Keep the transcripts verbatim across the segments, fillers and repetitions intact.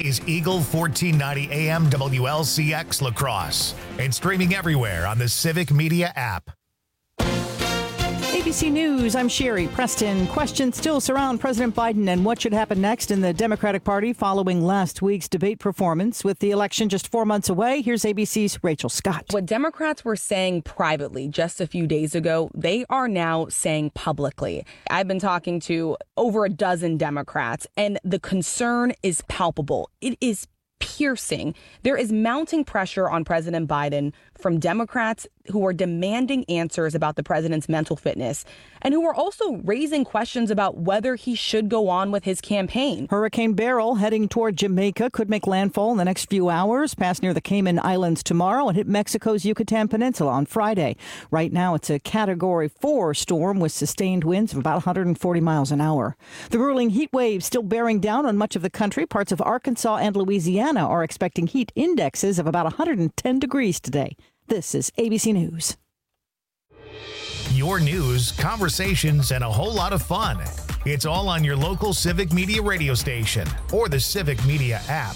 is Eagle fourteen ninety A M W L C X La Crosse and streaming everywhere on the Civic Media app. A B C News, I'm Sherry Preston. Questions still surround President Biden and what should happen next in the Democratic Party following last week's debate performance. With the election just four months away, here's A B C's Rachel Scott. What Democrats were saying privately just a few days ago, they are now saying publicly. I've been talking to over a dozen Democrats, and the concern is palpable. It is piercing. There is mounting pressure on President Biden from Democrats who are demanding answers about the president's mental fitness and who are also raising questions about whether he should go on with his campaign. Hurricane Beryl heading toward Jamaica could make landfall in the next few hours, pass near the Cayman Islands tomorrow and hit Mexico's Yucatan Peninsula on Friday. Right now, it's a Category four storm with sustained winds of about one hundred forty miles an hour. The grueling heat wave still bearing down on much of the country. Parts of Arkansas and Louisiana are expecting heat indexes of about one hundred ten degrees today. This is A B C News. Your news, conversations, and a whole lot of fun. It's all on your local Civic Media radio station or the Civic Media app.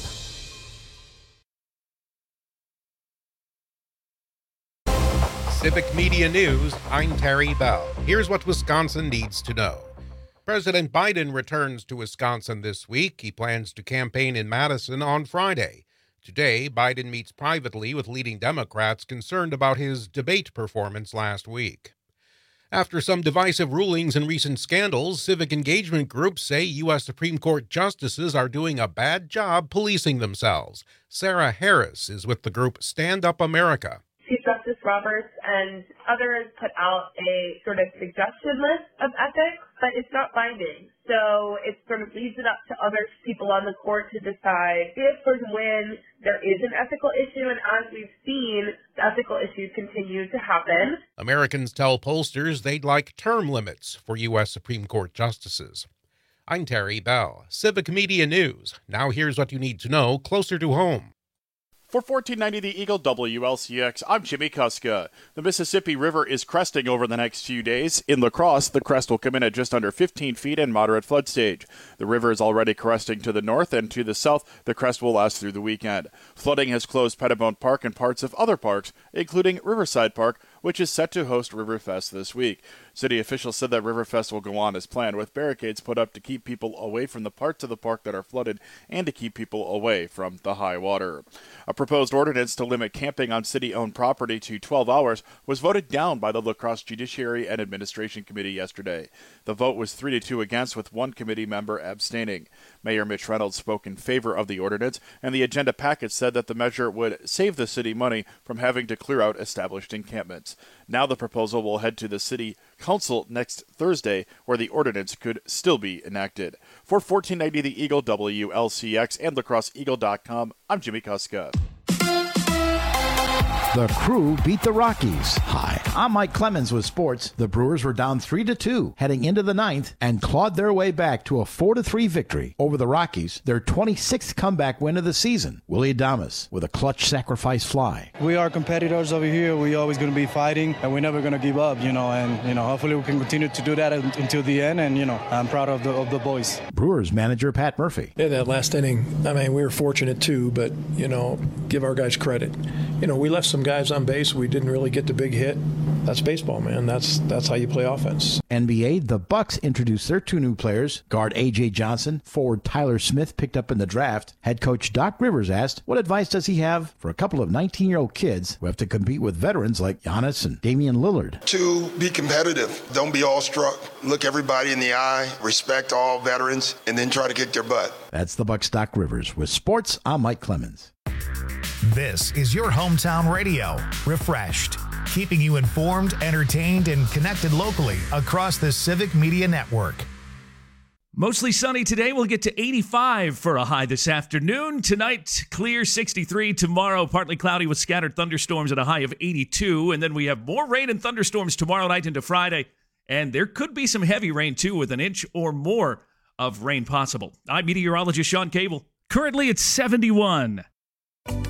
Civic Media News, I'm Terry Bell. Here's what Wisconsin needs to know. President Biden returns to Wisconsin this week. He plans to campaign in Madison on Friday. Today, Biden meets privately with leading Democrats concerned about his debate performance last week. After some divisive rulings and recent scandals, civic engagement groups say U S Supreme Court justices are doing a bad job policing themselves. Sarah Harris is with the group Stand Up America. Chief Justice Roberts and others put out a sort of suggested list of ethics, but it's not binding. So it sort of leaves it up to other people on the court to decide if or when there is an ethical issue. And as we've seen, the ethical issues continue to happen. Americans tell pollsters they'd like term limits for U S Supreme Court justices. I'm Terry Bell, Civic Media News. Now here's what you need to know closer to home. For fourteen ninety The Eagle W L C X, I'm Jimmy Kuska. The Mississippi River is cresting over the next few days. In La Crosse, the crest will come in at just under fifteen feet and moderate flood stage. The river is already cresting to the north, and to the south, the crest will last through the weekend. Flooding has closed Pettibone Park and parts of other parks, including Riverside Park, which is set to host Riverfest this week. City officials said that Riverfest will go on as planned, with barricades put up to keep people away from the parts of the park that are flooded and to keep people away from the high water. A proposed ordinance to limit camping on city-owned property to twelve hours was voted down by the La Crosse Judiciary and Administration Committee yesterday. The vote was three to two against, with one committee member abstaining. Mayor Mitch Reynolds spoke in favor of the ordinance, and the agenda package said that the measure would save the city money from having to clear out established encampments. Now the proposal will head to the city council next Thursday, where the ordinance could still be enacted. For fourteen ninety The Eagle, W L C X, and La Crosse Eagle dot com, I'm Jimmy Kuska. The Crew beat the Rockies. Hi, I'm Mike Clemens with sports. The Brewers were down three to two heading into the ninth and clawed their way back to a four to three victory over the Rockies, their twenty-sixth comeback win of the season. Willie Adames with a clutch sacrifice fly. We are competitors over here. We're always going to be fighting, and we're never going to give up, you know, and, you know, hopefully we can continue to do that until the end, and, you know, I'm proud of the of the boys. Brewers manager Pat Murphy. Yeah, that last inning, I mean, we were fortunate too, but, you know, give our guys credit. You know, we left some guys on base. We didn't really get the big hit. That's baseball, man. That's that's how you play offense. N B A, the Bucks introduced their two new players. Guard A J Johnson, forward Tyler Smith picked up in the draft. Head coach Doc Rivers asked, what advice does he have for a couple of nineteen-year-old kids who have to compete with veterans like Giannis and Damian Lillard? To be competitive. Don't be awestruck. Look everybody in the eye. Respect all veterans, and then try to kick their butt. That's the Bucks' Doc Rivers. With sports, I'm Mike Clemens. This is your hometown radio, Refreshed, keeping you informed, entertained, and connected locally across the Civic Media Network. Mostly sunny today. We'll get to eighty-five for a high this afternoon. Tonight, clear sixty-three. Tomorrow, partly cloudy with scattered thunderstorms at a high of eighty-two. And then we have more rain and thunderstorms tomorrow night into Friday. And there could be some heavy rain, too, with an inch or more of rain possible. I'm meteorologist Sean Cable. Currently, it's seventy-one.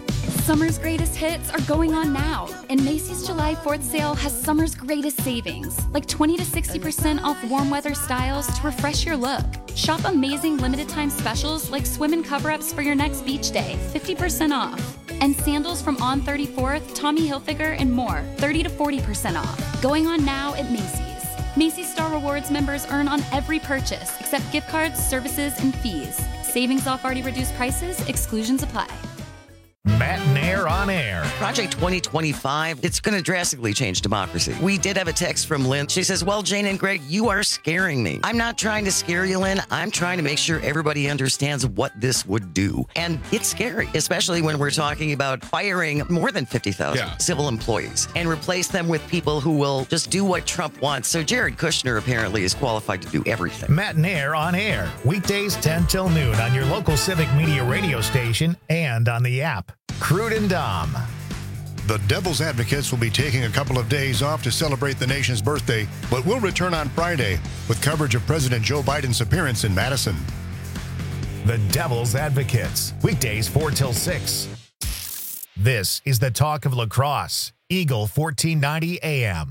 Summer's greatest hits are going on now, and Macy's July fourth sale has summer's greatest savings, like twenty to sixty percent off warm weather styles to refresh your look. Shop amazing limited time specials like swim and cover-ups for your next beach day, fifty percent off. And sandals from On thirty-fourth, Tommy Hilfiger, and more, thirty to forty percent off. Going on now at Macy's. Macy's Star Rewards members earn on every purchase, except gift cards, services, and fees. Savings off already reduced prices, exclusions apply. Matt and Air on Air. Project twenty twenty-five, it's going to drastically change democracy. We did have a text from Lynn. She says, well, Jane and Greg, you are scaring me. I'm not trying to scare you, Lynn. I'm trying to make sure everybody understands what this would do. And it's scary, especially when we're talking about firing more than fifty thousand yeah. civil employees and replace them with people who will just do what Trump wants. So Jared Kushner apparently is qualified to do everything. Matt and Air on Air, weekdays ten till noon on your local Civic Media radio station and on the app. Crude and Dom. The Devil's Advocates will be taking a couple of days off to celebrate the nation's birthday, but will return on Friday with coverage of President Joe Biden's appearance in Madison. The Devil's Advocates, weekdays four till six. This is the talk of La Crosse, Eagle fourteen ninety A M.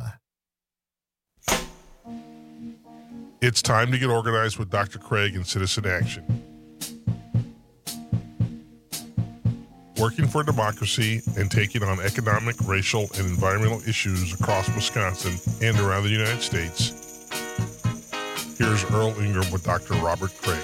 It's time to get organized with Doctor Craig and Citizen Action. Working for democracy and taking on economic, racial, and environmental issues across Wisconsin and around the United States. Here's Earl Ingram with Doctor Robert Craig.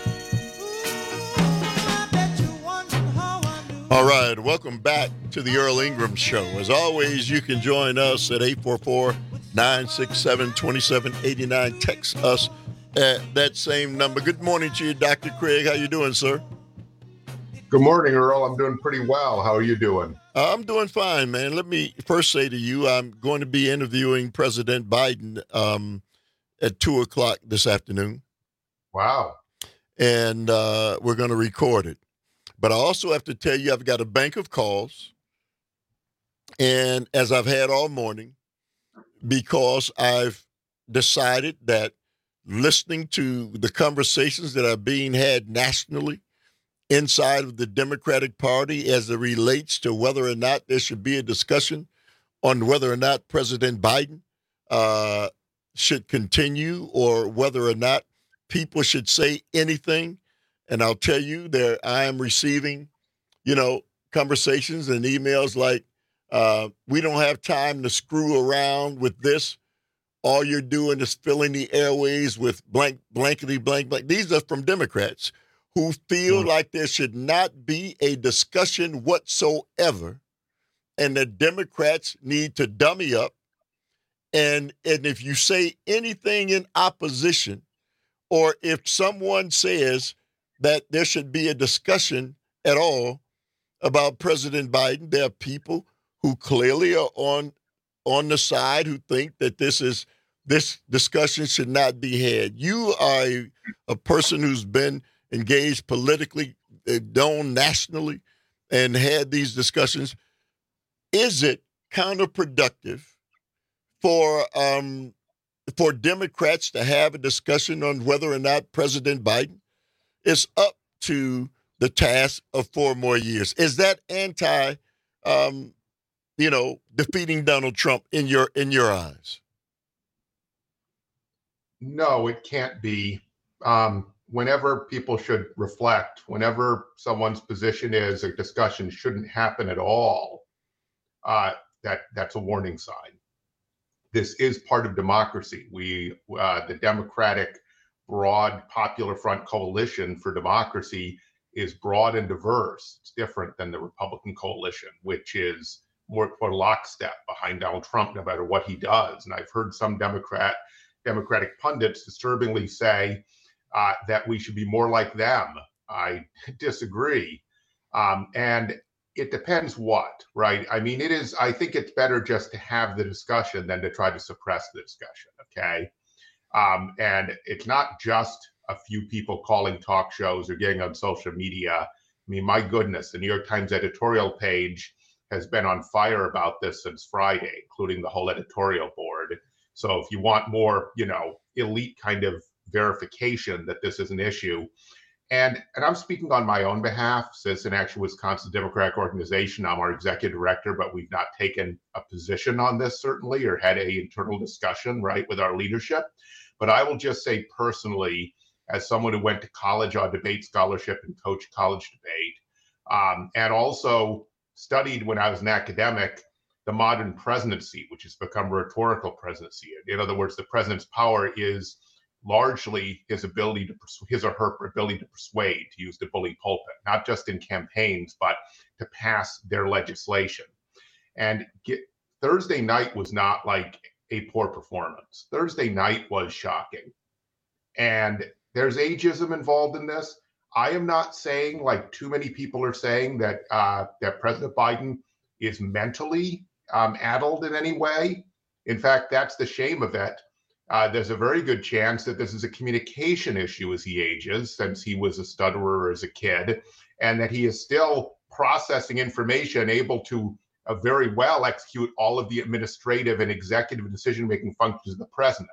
All right, welcome back to the Earl Ingram Show. As always, you can join us at eight four four, nine six seven, two seven eight nine. Text us at that same number. Good morning to you, Doctor Craig. How you doing, sir? Good morning, Earl. I'm doing pretty well. How are you doing? Uh, I'm doing fine, man. Let me first say to you, I'm going to be interviewing President Biden um, at two o'clock this afternoon. Wow. And uh, we're going to record it. But I also have to tell you, I've got a bank of calls, and as I've had all morning, because I've decided that listening to the conversations that are being had nationally, inside of the Democratic Party as it relates to whether or not there should be a discussion on whether or not President Biden uh, should continue or whether or not people should say anything. And I'll tell you, there I am receiving, you know, conversations and emails like, uh, we don't have time to screw around with this. All you're doing is filling the airways with blank, blankety, blank, blank. These are from Democrats who feel like there should not be a discussion whatsoever, and the Democrats need to dummy up. And, and if you say anything in opposition, or if someone says that there should be a discussion at all about President Biden, there are people who clearly are on on the side who think that this is this discussion should not be had. You are a, a person who's been engaged politically, known nationally, and had these discussions. Is it counterproductive for um, for Democrats to have a discussion on whether or not President Biden is up to the task of four more years? Is that anti, um, you know, defeating Donald Trump in your in your eyes? No, it can't be. Um, Whenever people should reflect, whenever someone's position is a discussion shouldn't happen at all, uh, that that's a warning sign. This is part of democracy. We, uh, the Democratic Broad Popular Front Coalition for Democracy is broad and diverse. It's different than the Republican coalition, which is more for lockstep behind Donald Trump, no matter what he does. And I've heard some Democrat, Democratic pundits disturbingly say, Uh, that we should be more like them. I disagree. Um, and it depends what, right? I mean, it is, I think it's better just to have the discussion than to try to suppress the discussion, okay? Um, and it's not just a few people calling talk shows or getting on social media. I mean, my goodness, the New York Times editorial page has been on fire about this since Friday, including the whole editorial board. So if you want more, you know, elite kind of verification that this is an issue, And, and I'm speaking on my own behalf. Citizen Action Wisconsin Democratic Organization. I'm our executive director, but we've not taken a position on this certainly or had a internal discussion, right, with our leadership. But I will just say personally, as someone who went to college on debate scholarship and coached college debate, um, and also studied when I was an academic, the modern presidency, which has become a rhetorical presidency. In other words, the president's power is largely his ability to persu- his or her ability to persuade, to use the bully pulpit, not just in campaigns, but to pass their legislation. And get, Thursday night was not like a poor performance. Thursday night was shocking. And there's ageism involved in this. I am not saying, like too many people are saying, that uh, that President Biden is mentally um, addled in any way. In fact, that's the shame of it. Uh, there's a very good chance that this is a communication issue as he ages, since he was a stutterer as a kid, and that he is still processing information, able to uh, very well execute all of the administrative and executive decision-making functions of the president.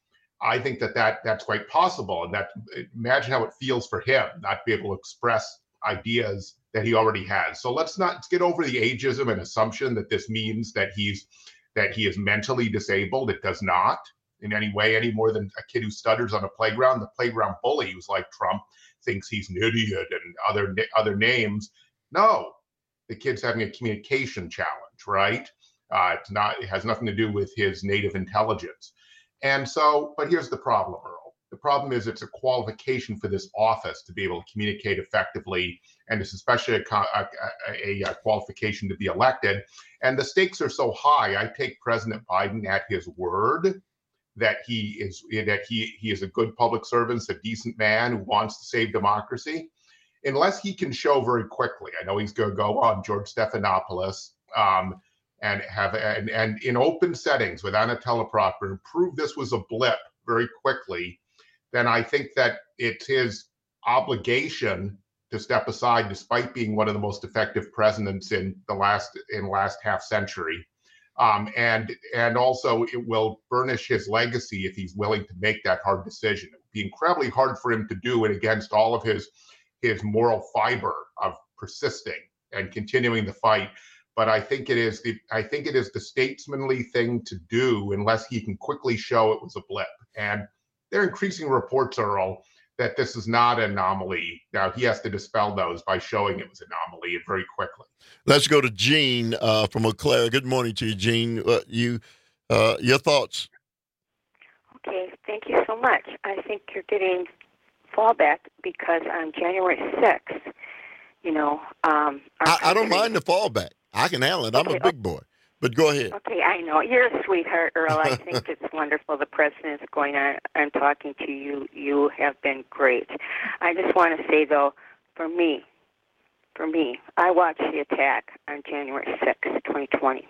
I think that, that that's quite possible, and that imagine how it feels for him not to be able to express ideas that he already has. So let's not let's get over the ageism and assumption that this means that he's that he is mentally disabled. It does not in any way, any more than a kid who stutters on a playground. The playground bully who's like Trump thinks he's an idiot and other other names. No, the kid's having a communication challenge, right? Uh, it's not. It has nothing to do with his native intelligence. And so, but here's the problem, Earl. The problem is it's a qualification for this office to be able to communicate effectively, and it's especially a, a, a, a qualification to be elected. And the stakes are so high. I take President Biden at his word that he is that he he is a good public servant, a decent man who wants to save democracy. Unless he can show very quickly, I know he's going to go on George Stephanopoulos. Um, and have and, and in open settings without a teleprompter and prove this was a blip very quickly, then I think that it's his obligation to step aside, despite being one of the most effective presidents in the last in the last half century. Um, and and also it will burnish his legacy if he's willing to make that hard decision. It would be incredibly hard for him to do it against all of his his moral fiber of persisting and continuing the fight. But I think it is the I think it is the statesmanly thing to do unless he can quickly show it was a blip. And there are increasing reports, Earl, that this is not an anomaly. Now he has to dispel those by showing it was an anomaly and very quickly. Let's go to Gene uh, from Eau Claire. Good morning to you, Gene. Uh, you, uh, your thoughts? Okay, thank you so much. I think you're getting fallback because on January sixth, you know, um, I, I don't mind the fallback. I can handle it. I'm okay, a big boy. But go ahead. Okay, I know. You're a sweetheart, Earl. I think it's wonderful the president is going on. I'm talking to you. You have been great. I just want to say, though, for me, for me, I watched the attack on January sixth, twenty twenty.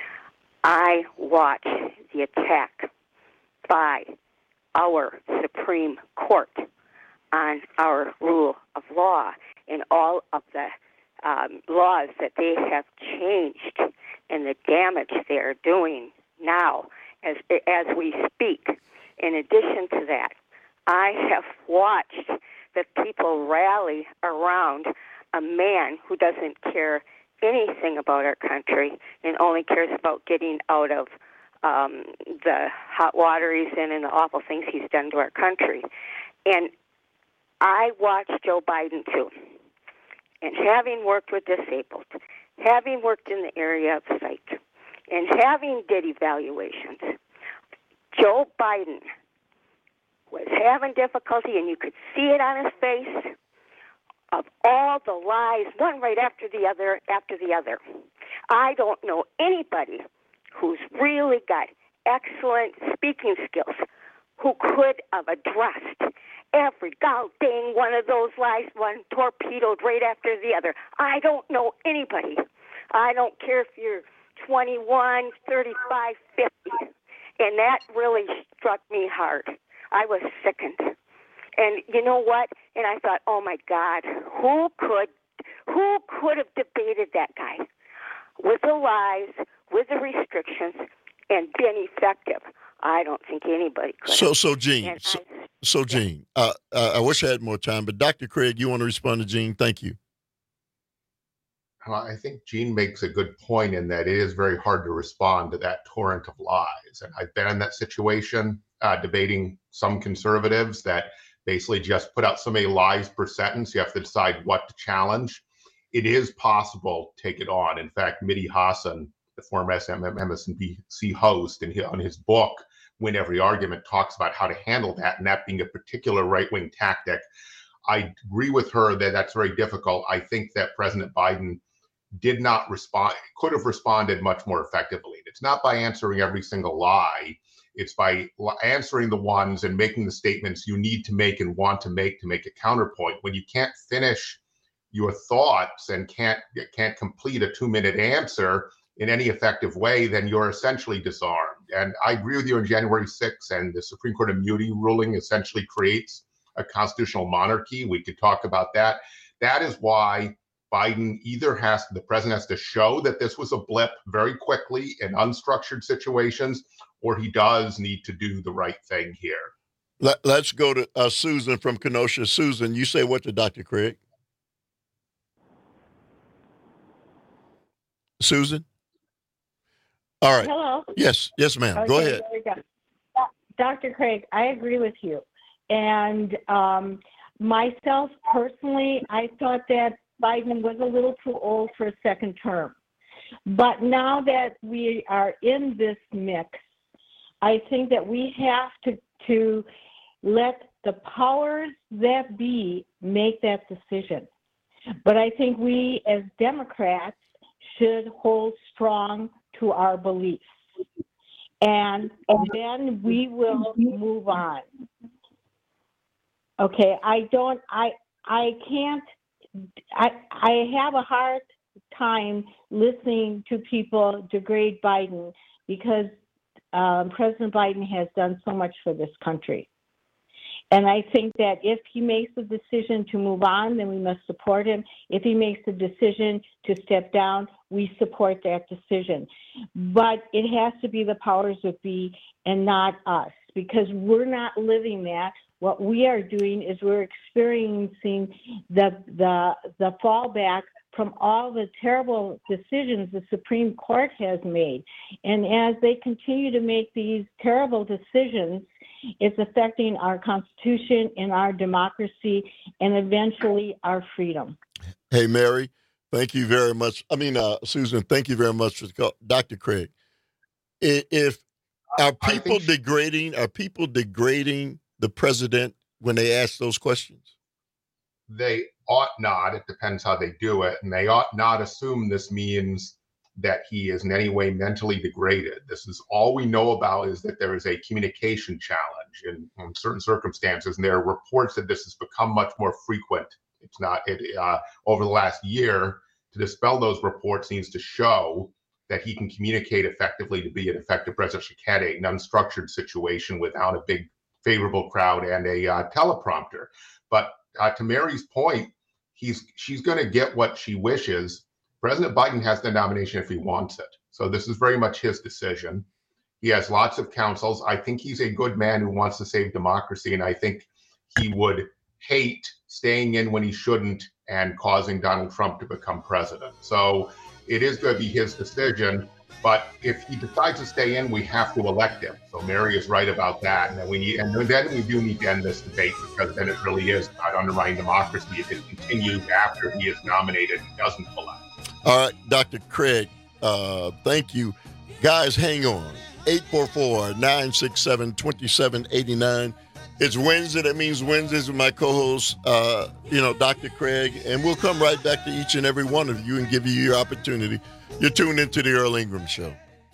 I watched the attack by our Supreme Court on our rule of law and all of the um, laws that they have changed and the damage they are doing now as as we speak. In addition to that, I have watched the people rally around a man who doesn't care anything about our country and only cares about getting out of um, the hot water he's in and the awful things he's done to our country. And I watched Joe Biden, too. And having worked with disabled, having worked in the area of psych, and having did evaluations, Joe Biden was having difficulty, and you could see it on his face, of all the lies, one right after the other, after the other. I don't know anybody who's really got excellent speaking skills who could have addressed every god dang one of those lies, one torpedoed right after the other. I don't know anybody. I don't care if you're twenty-one, thirty-five, fifty. And that really struck me hard. I was sickened. And you know what? And I thought, oh my God, who could who could have debated that guy with the lies, with the restrictions, and been effective? I don't think anybody could. So, so Gene, And so, I So, Gene, uh, uh, I wish I had more time, but Doctor Craig, you want to respond to Gene? Thank you. I think Gene makes a good point in that it is very hard to respond to that torrent of lies. And I've been in that situation uh, debating some conservatives that basically just put out so many lies per sentence. You have to decide what to challenge. It is possible to take it on. In fact, Mehdi Hasan, the former M S N B C host, and on his book, Win Every Argument, talks about how to handle that, and that being a particular right-wing tactic. I agree with her that that's very difficult. I think that President Biden did not respond, could have responded much more effectively. It's not by answering every single lie. It's by answering the ones and making the statements you need to make and want to make to make a counterpoint. When you can't finish your thoughts and can't can't complete a two-minute answer in any effective way, then you're essentially disarmed. And I agree with you on January sixth, and the Supreme Court immunity ruling essentially creates a constitutional monarchy. We could talk about that. That is why Biden either has, the president has to show that this was a blip very quickly in unstructured situations, or he does need to do the right thing here. Let, let's go to uh, Susan from Kenosha. Susan, you say what to Doctor Craig? Susan? All right. Hello. Yes, yes, ma'am. Okay, go ahead. There we go. Doctor Craig, I agree with you. And um, myself personally, I thought that Biden was a little too old for a second term. But now that we are in this mix, I think that we have to, to let the powers that be make that decision. But I think we as Democrats should hold strong to our beliefs. And then we will move on. Okay, I don't, I, I can't, I, I have a hard time listening to people degrade Biden because um, President Biden has done so much for this country. And I think that if he makes the decision to move on, then we must support him. If he makes the decision to step down, we support that decision. But it has to be the powers that be and not us, because we're not living that. What we are doing is we're experiencing the the the fallback from all the terrible decisions the Supreme Court has made. And as they continue to make these terrible decisions, it's affecting our Constitution and our democracy and eventually our freedom. Hey, Mary, thank you very much. I mean, uh, Susan, thank you very much for the call. Doctor Craig, if are people degrading, are people degrading the president when they ask those questions? They ought not. It depends how they do it. And they ought not assume this means that he is in any way mentally degraded. This is all we know about, is that there is a communication challenge in, in certain circumstances. And there are reports that this has become much more frequent. It's not it, uh, over the last year. To dispel those reports needs to show that he can communicate effectively to be an effective presidential candidate in an unstructured situation without a big favorable crowd and a uh, teleprompter. But uh, to Mary's point, he's she's going to get what she wishes. President Biden has the nomination if he wants it. So this is very much his decision. He has lots of counsels. I think he's a good man who wants to save democracy, and I think he would hate staying in when he shouldn't and causing Donald Trump to become president. So it is going to be his decision. But if he decides to stay in, we have to elect him. So Mary is right about that. And then we need, and then we do need to end this debate, because then it really is about undermining democracy if it continues after he is nominated and doesn't pull out. All right, Doctor Craig, uh, thank you. Guys, hang on. eight four four, nine six seven, two seven eight nine. It's Wednesday. That means Wednesdays with my co-host, uh, you know, Doctor Craig. And we'll come right back to each and every one of you and give you your opportunity. You're tuned into the Earl Ingram Show.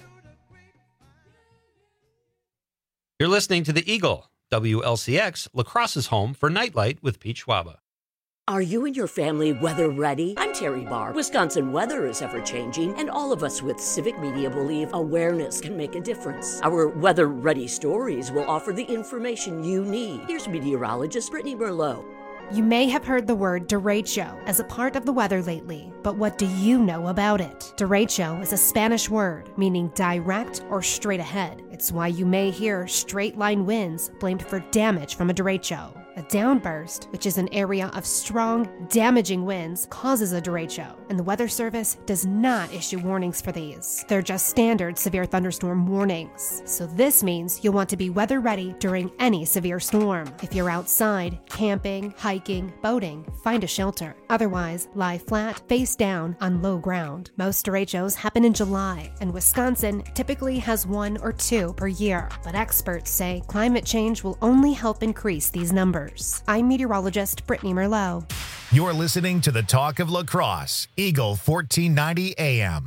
You're listening to The Eagle, W L C X, La Crosse's home for Nightlight with Pete Schwaba. Are you and your family weather ready? I'm Terry Barr. Wisconsin weather is ever-changing, and all of us with Civic Media believe awareness can make a difference. Our Weather Ready stories will offer the information you need. Here's meteorologist Brittany Merlot. You may have heard the word derecho as a part of the weather lately, but what do you know about it? Derecho is a Spanish word meaning direct or straight ahead. It's why you may hear straight line winds blamed for damage from a derecho. A downburst, which is an area of strong, damaging winds, causes a derecho, and the Weather Service does not issue warnings for these. They're just standard severe thunderstorm warnings. So this means you'll want to be weather ready during any severe storm. If you're outside, camping, hiking, boating, find a shelter. Otherwise, lie flat, face down, on low ground. Most derechos happen in July, and Wisconsin typically has one or two per year. But experts say climate change will only help increase these numbers. I'm meteorologist Brittany Merlot. You're listening to the Talk of La Crosse, Eagle fourteen ninety A M.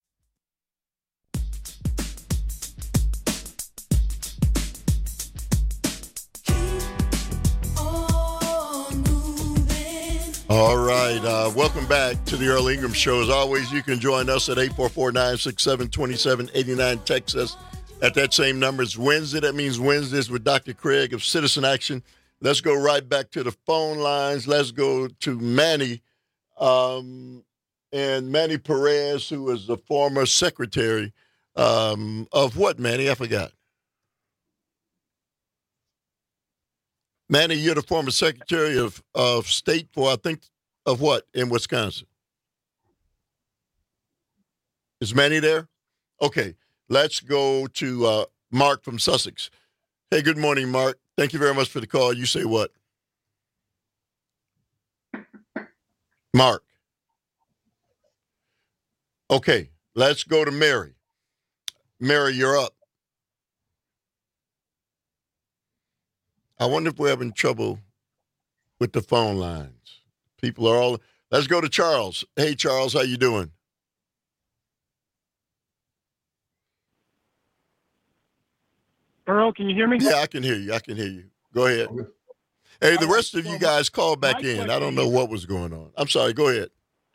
All right. Uh, welcome back to the Earl Ingram Show. As always, you can join us at eight four four, nine six seven, two seven eight nine. Text us at that same number. It's Wednesday. That means Wednesdays with Doctor Craig of Citizen Action. Let's go right back to the phone lines. Let's go to Manny. Um, and Manny Perez, who is the former secretary um, of what, Manny? I forgot. Manny, you're the former secretary of, of state for, I think, of what in Wisconsin? Is Manny there? Okay, let's go to uh, Mark from Sussex. Hey, good morning, Mark. Thank you very much for the call. You say what? Mark. Okay, let's go to Mary. Mary, you're up. I wonder if we're having trouble with the phone lines. People are all... Let's go to Charles. Hey, Charles, how you doing? Earl, can you hear me? Yeah, I can hear you. I can hear you. Go ahead. Hey, the rest of you guys call back in. I don't know what was going on. I'm sorry. Go ahead.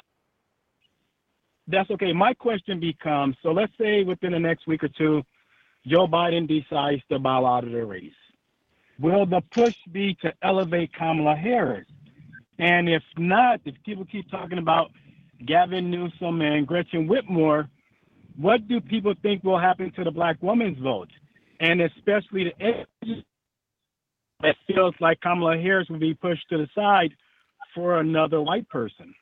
That's okay. My question becomes, so let's say within the next week or two, Joe Biden decides to bow out of the race. Will the push be to elevate Kamala Harris? And if not, if people keep talking about Gavin Newsom and Gretchen Whitmer, what do people think will happen to the black woman's vote? And especially the edges, it feels like Kamala Harris will be pushed to the side for another white person.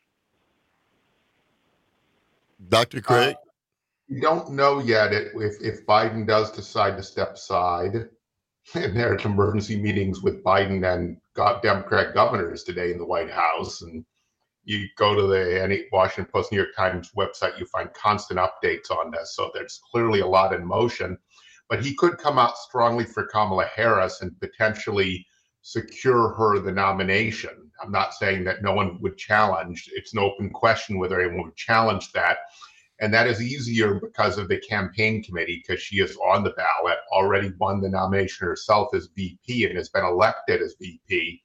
Doctor Craig? Uh, we don't know yet if, if Biden does decide to step aside. And there are emergency meetings with Biden and Democrat governors today in the White House. And you go to the Washington Post, New York Times website, you find constant updates on this. So there's clearly a lot in motion. But he could come out strongly for Kamala Harris and potentially secure her the nomination. I'm not saying that no one would challenge. It's an open question whether anyone would challenge that. And that is easier because of the campaign committee, because she is on the ballot, already won the nomination herself as V P and has been elected as V P.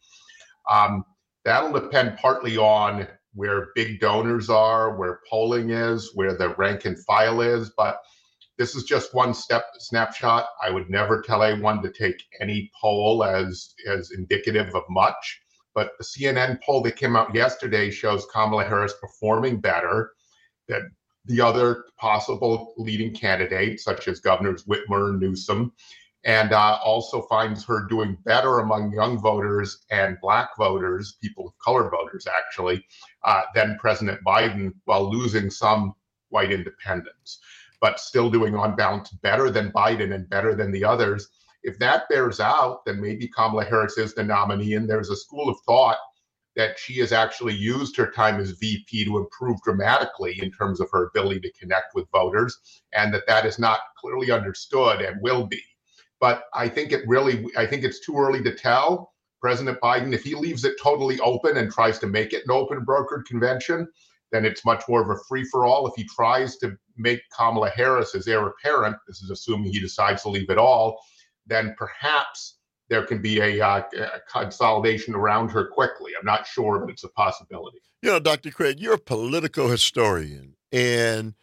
Um, that'll depend partly on where big donors are, where polling is, where the rank and file is. But this is just one step snapshot. I would never tell anyone to take any poll as, as indicative of much. But the C N N poll that came out yesterday shows Kamala Harris performing better than the other possible leading candidates, such as Governors Whitmer and Newsom, and uh, also finds her doing better among young voters and black voters, people of color voters, actually, uh, than President Biden, while losing some white independents, but still doing on balance better than Biden and better than the others. If that bears out, then maybe Kamala Harris is the nominee. And there's a school of thought that she has actually used her time as V P to improve dramatically in terms of her ability to connect with voters, and that that is not clearly understood and will be. But I think it really, I think it's too early to tell. President Biden, if he leaves it totally open and tries to make it an open brokered convention, then it's much more of a free-for-all. If he tries to make Kamala Harris his heir apparent, this is assuming he decides to leave it all, then perhaps there can be a, uh, a consolidation around her quickly. I'm not sure, but it's a possibility. You know, Doctor Craig, you're a political historian, and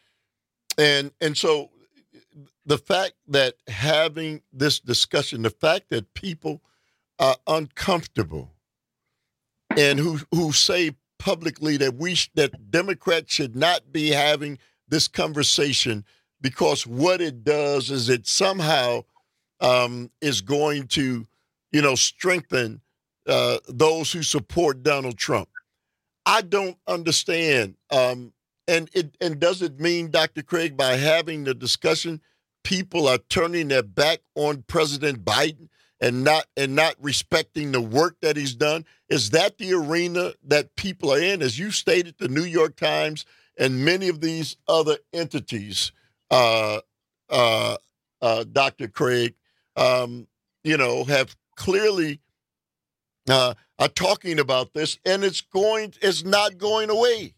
and and so the fact that having this discussion, the fact that people are uncomfortable and who who say publicly that we sh- that Democrats should not be having this conversation because what it does is it somehow um, is going to, you know, strengthen uh, those who support Donald Trump. I don't understand. Um, and it and does it mean, Doctor Craig, by having the discussion, people are turning their back on President Biden and not and not respecting the work that he's done? Is that the arena that people are in? As you stated, the New York Times and many of these other entities, uh, uh, uh, Doctor Craig, um, you know, have clearly uh, are talking about this, and it's going, it's not going away.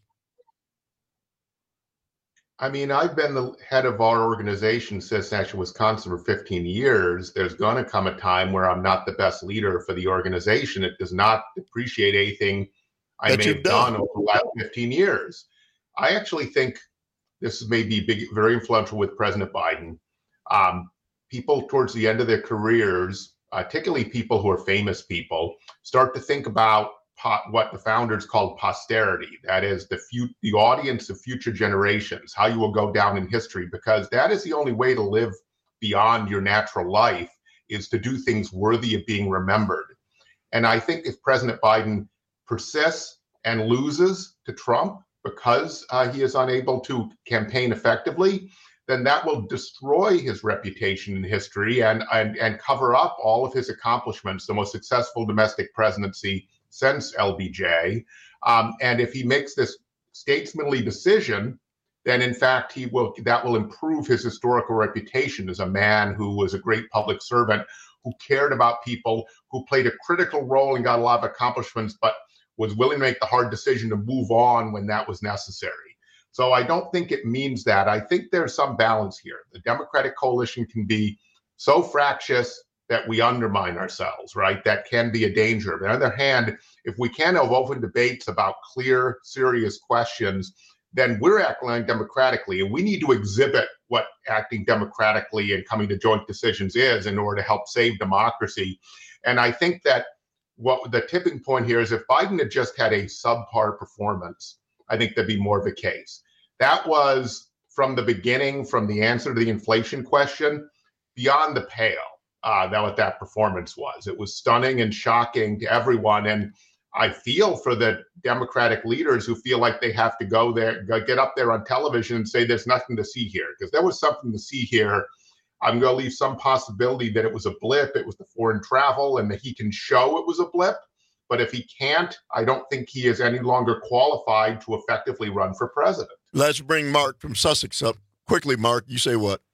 I mean, I've been the head of our organization, Citizen Action Wisconsin, for fifteen years. There's going to come a time where I'm not the best leader for the organization. It does not appreciate anything I That may you've have done done. over the last fifteen years. I actually think this may be big, very influential with President Biden. Um, people towards the end of their careers, uh, particularly people who are famous people, start to think about po- what the founders called posterity. That is the fu- the audience of future generations, how you will go down in history, because that is the only way to live beyond your natural life, is to do things worthy of being remembered. And I think if President Biden persists and loses to Trump because uh, he is unable to campaign effectively, then that will destroy his reputation in history and, and, and cover up all of his accomplishments, the most successful domestic presidency since L B J. Um, and if he makes this statesmanly decision, then in fact he will that will improve his historical reputation as a man who was a great public servant, who cared about people, who played a critical role and got a lot of accomplishments, but was willing to make the hard decision to move on when that was necessary. So I don't think it means that. I think there's some balance here. The Democratic coalition can be so fractious that we undermine ourselves, right? That can be a danger. But on the other hand, if we can have open debates about clear, serious questions, then we're acting democratically, and we need to exhibit what acting democratically and coming to joint decisions is in order to help save democracy. And I think that what the tipping point here is if Biden had just had a subpar performance, I think there'd be more of a case. That was from the beginning, from the answer to the inflation question, beyond the pale. Uh, that what that performance was. It was stunning and shocking to everyone. And I feel for the Democratic leaders who feel like they have to go there, go get up there on television and say there's nothing to see here, because there was something to see here. I'm going to leave some possibility that it was a blip, it was the foreign travel, and that he can show it was a blip. But if he can't, I don't think he is any longer qualified to effectively run for president. Let's bring Mark from Sussex up. Quickly, Mark, you say what?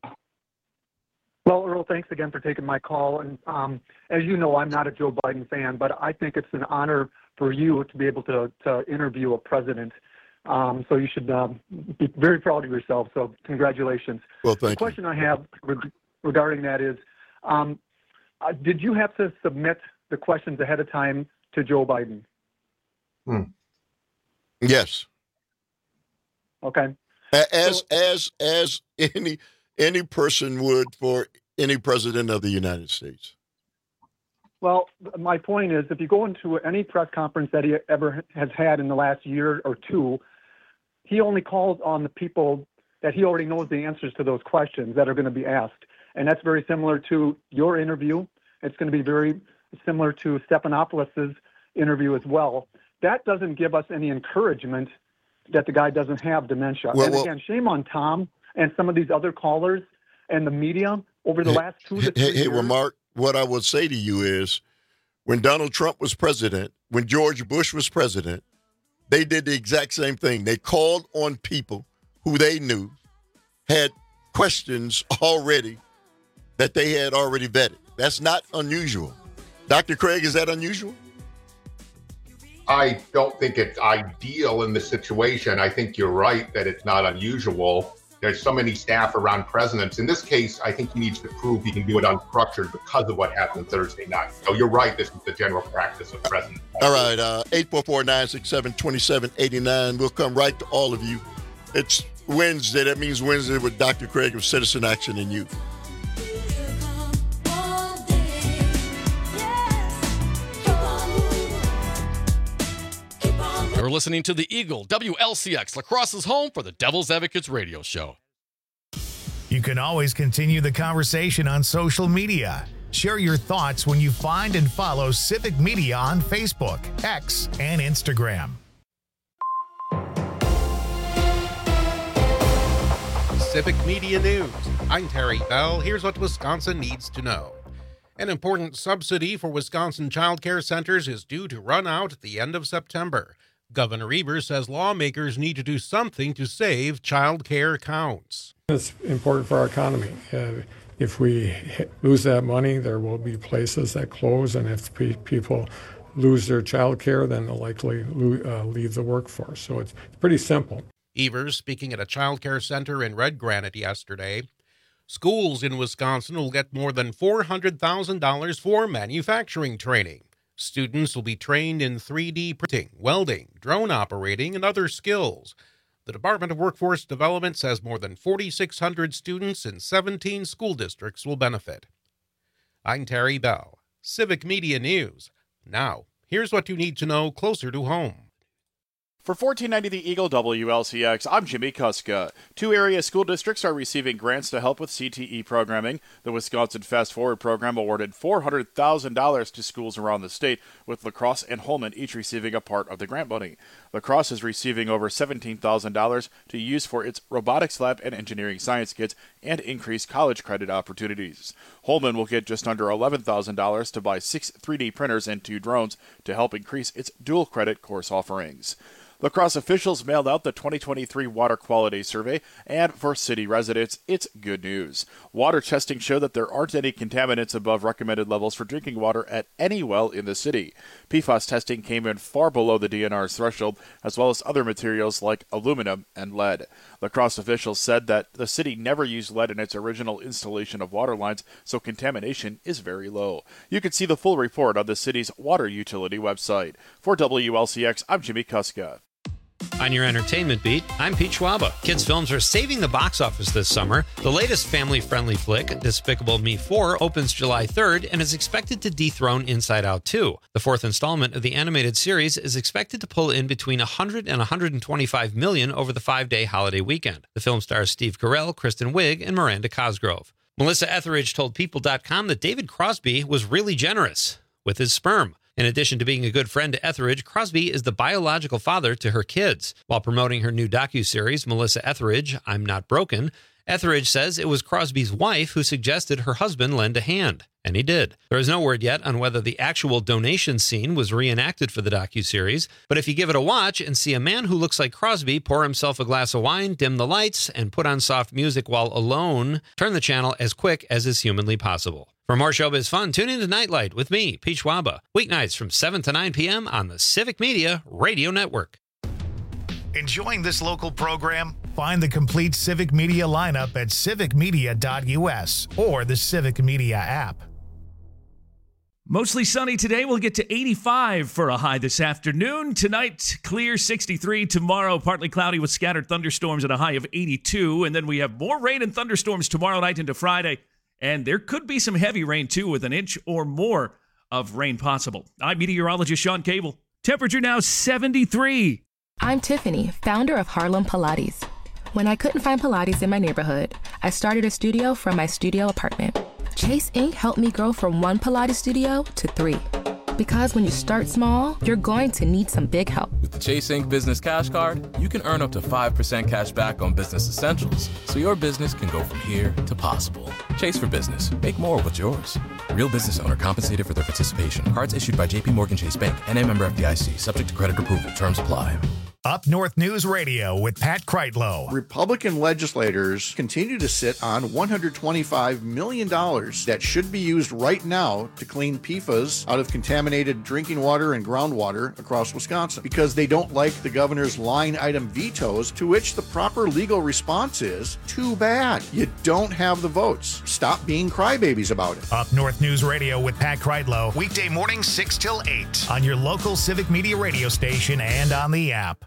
Well, Earl, thanks again for taking my call. And um, as you know, I'm not a Joe Biden fan, but I think it's an honor for you to be able to, to interview a president. Um, so you should um, be very proud of yourself. So congratulations. Well, thank you. The question I have reg- regarding that is, um, uh, did you have to submit the questions ahead of time to Joe Biden? Hmm. Yes. Okay. As as as any any person would for any president of the United States. Well, my point is, if you go into any press conference that he ever has had in the last year or two, he only calls on the people that he already knows the answers to those questions that are going to be asked. And that's very similar to your interview. It's going to be very similar to Stephanopoulos' interview as well. That doesn't give us any encouragement that the guy doesn't have dementia. Well, and well, again, shame on Tom and some of these other callers and the media over the hey, last two to three hey, hey, years. well, Mark, what I would say to you is when Donald Trump was president, when George Bush was president, they did the exact same thing. They called on people who they knew had questions already that they had already vetted. That's not unusual. Doctor Craig, is that unusual? I don't think it's ideal in this situation. I think you're right that it's not unusual. There's so many staff around presidents. In this case, I think he needs to prove he can do it unstructured because of what happened Thursday night. So you're right, this is the general practice of presidents. All right, uh, eight four four, nine six seven, two seven eight nine. We'll come right to all of you. It's Wednesday. That means Wednesday with Doctor Craig of Citizen Action and you. You're listening to the Eagle, W L C X, La Crosse's home for the Devil's Advocates radio show. You can always continue the conversation on social media. Share your thoughts when you find and follow Civic Media on Facebook, X, and Instagram. Civic Media News. I'm Terry Bell. Here's what Wisconsin needs to know. An important subsidy for Wisconsin child care centers is due to run out at the end of September. Governor Evers says lawmakers need to do something to save child care accounts. It's important for our economy. Uh, if we lose that money, there will be places that close, and if pe- people lose their child care, then they'll likely lo- uh, leave the workforce. So it's pretty simple. Evers speaking at a child care center in Red Granite yesterday. Schools in Wisconsin will get more than four hundred thousand dollars for manufacturing training. Students will be trained in three D printing, welding, drone operating, and other skills. The Department of Workforce Development says more than forty-six hundred students in seventeen school districts will benefit. I'm Terry Bell, Civic Media News. Now, here's what you need to know closer to home. For fourteen ninety The Eagle W L C X, I'm Jimmy Kuska. Two area school districts are receiving grants to help with C T E programming. The Wisconsin Fast Forward program awarded four hundred thousand dollars to schools around the state, with La Crosse and Holmen each receiving a part of the grant money. La Crosse is receiving over seventeen thousand dollars to use for its robotics lab and engineering science kits and increase college credit opportunities. Holmen will get just under eleven thousand dollars to buy six three D printers and two drones to help increase its dual credit course offerings. La Crosse officials mailed out the twenty twenty-three Water Quality Survey, and for city residents, it's good news. Water testing showed that there aren't any contaminants above recommended levels for drinking water at any well in the city. P F A S testing came in far below the D N R's threshold, as well as other materials like aluminum and lead. La Crosse officials said that the city never used lead in its original installation of water lines, so contamination is very low. You can see the full report on the city's water utility website. For W L C X, I'm Jimmy Kuska. On your entertainment beat, I'm Pete Schwaba. Kids' films are saving the box office this summer. The latest family-friendly flick, Despicable Me four, opens July third and is expected to dethrone Inside Out two. The fourth installment of the animated series is expected to pull in between one hundred and one hundred twenty-five million dollars over the five-day holiday weekend. The film stars Steve Carell, Kristen Wiig, and Miranda Cosgrove. Melissa Etheridge told People dot com that David Crosby was really generous with his sperm. In addition to being a good friend to Etheridge, Crosby is the biological father to her kids. While promoting her new docuseries, Melissa Etheridge, I'm Not Broken, Etheridge says it was Crosby's wife who suggested her husband lend a hand. And he did. There is no word yet on whether the actual donation scene was reenacted for the docuseries, but if you give it a watch and see a man who looks like Crosby pour himself a glass of wine, dim the lights, and put on soft music while alone, turn the channel as quick as is humanly possible. For more showbiz fun, tune in to Nightlight with me, Pete Schwaba, weeknights from seven to nine p.m. on the Civic Media Radio Network. Enjoying this local program? Find the complete Civic Media lineup at civic media dot u s or the Civic Media app. Mostly sunny today. We'll get to eighty-five for a high this afternoon. Tonight, clear sixty-three. Tomorrow, partly cloudy with scattered thunderstorms at a high of eighty-two. And then we have more rain and thunderstorms tomorrow night into Friday. And there could be some heavy rain, too, with an inch or more of rain possible. I'm meteorologist Sean Cable. Temperature now seventy-three. I'm Tiffany, founder of Harlem Pilates. When I couldn't find Pilates in my neighborhood, I started a studio from my studio apartment. Chase Incorporated helped me grow from one Pilates studio to three. Because when you start small, you're going to need some big help. With the Chase Incorporated Business Cash Card, you can earn up to five percent cash back on business essentials, so your business can go from here to possible. Chase for Business. Make more with yours. Real business owner compensated for their participation. Cards issued by J P Morgan Chase Bank, N A member F D I C. Subject to credit approval. Terms apply. Up North News Radio with Pat Kreitlow. Republican legislators continue to sit on one hundred twenty-five million dollars that should be used right now to clean P F A S out of contaminated drinking water and groundwater across Wisconsin because they don't like the governor's line item vetoes, to which the proper legal response is, too bad. You don't have the votes. Stop being crybabies about it. Up North News Radio with Pat Kreitlow, weekday morning six till eight on your local Civic Media radio station and on the app.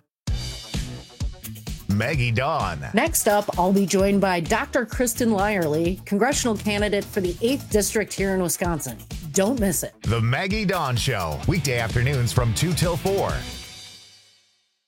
Maggie Dawn. Next up, I'll be joined by Doctor Kristen Lyerly, congressional candidate for the eighth District here in Wisconsin. Don't miss it. The Maggie Dawn Show, weekday afternoons from two till four.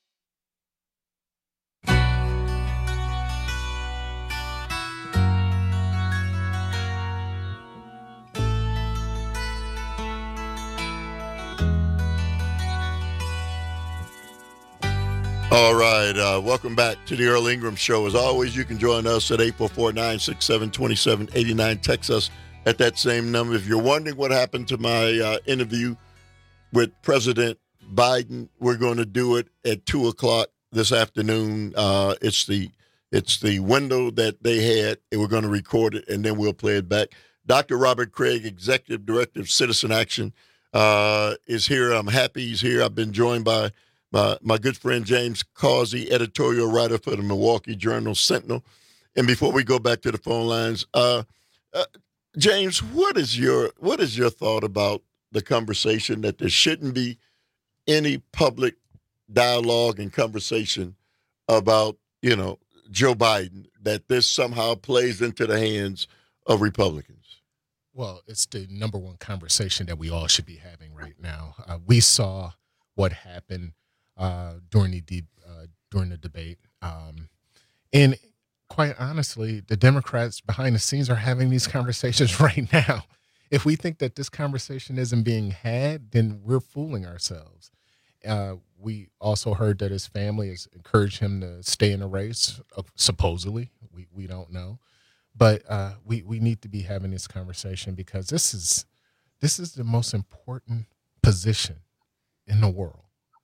All right. Uh, welcome back to the Earl Ingram Show. As always, you can join us at eight four four, nine six seven, two seven eight nine. Text us at that same number. If you're wondering what happened to my uh, interview with President Biden, we're going to do it at two o'clock this afternoon. Uh, it's the it's the window that they had, and we're going to record it, and then we'll play it back. Doctor Robert Craig, Executive Director of Citizen Action, uh, is here. I'm happy he's here. I've been joined by my, my good friend James Causey, editorial writer for the Milwaukee Journal Sentinel. And before we go back to the phone lines, uh, uh, James, what is your what is your thought about the conversation that there shouldn't be any public dialogue and conversation about, you know, Joe Biden, that this somehow plays into the hands of Republicans? Well, it's the number one conversation that we all should be having right now. Uh, we saw what happened uh, during the de- uh, during the debate, um, and quite honestly, the Democrats behind the scenes are having these conversations right now. If we think that this conversation isn't being had, then we're fooling ourselves. Uh, we also heard that his family has encouraged him to stay in the race, uh, supposedly. We we don't know. But uh, we, we need to be having this conversation because this is this is the most important position in the world.